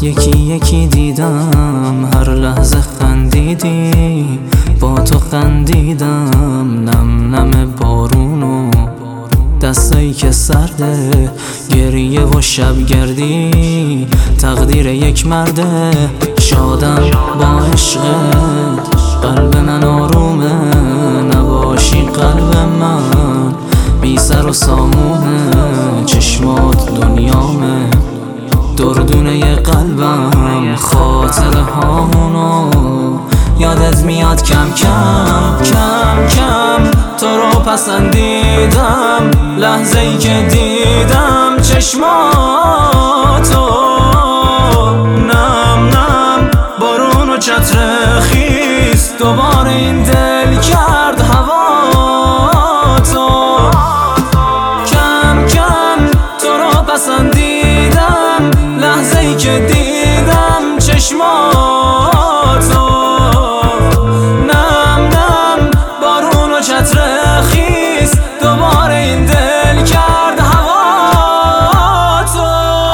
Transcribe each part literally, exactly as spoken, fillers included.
یکی یکی دیدم، هر لحظه خندیدی، با تو خندیدم. نم نم بارونو دستایی که سرده، گریه و شبگردی، تقدیر یک مرده. شادم با عشقت، قلب من آرومه، نباشی قلب من بی سر و سامونه. چشمات دنیامه، دردونه قلبم، خاطره هامونو یادت میاد کم کم کم کم. تو رو پسندیدم لحظه ای که دیدم چشماتو. نم نم بارون و چتر خیس، دوباره این دل کرد هوا تو. کم کم تو رو پسندیدم لحظه ای که دیدم چشماتو. نم نم بارون و چتر خیس، دوباره این دل کرد هوا تو.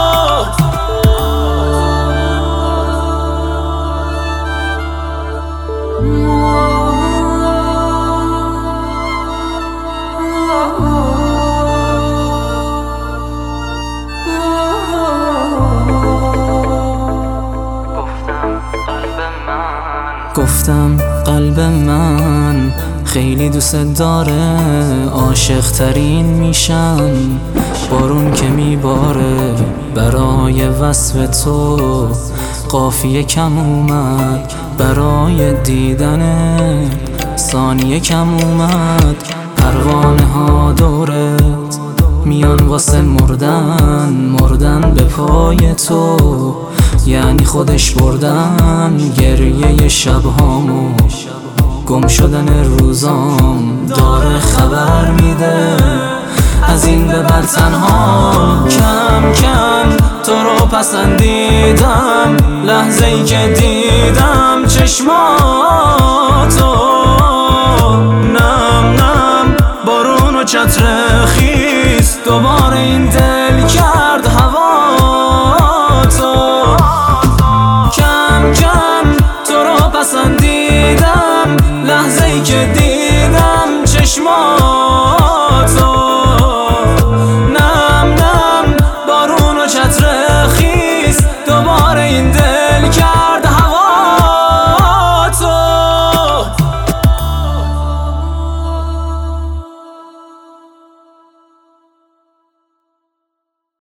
گفتم قلب من خیلی دوست داره، عاشق ترین میشم بارون که میباره. برای وصف تو قافیه کم اومد، برای دیدن ثانیه کم اومد. پروانه ها دورت میان واسه مردن، مردن به پای تو یعنی خودش بردن. گریه شبهامو گم شدن روزام داره خبر میده، از این به بعد تنها. کم کم تو رو پسندیدم لحظه ای که دیدم چشماتو. نم نم بارون و چتر خیس، دوباره این دل کرد هوا تو. کم کم تو رو پسندیدم لحظه ای که دیدم چشماتو.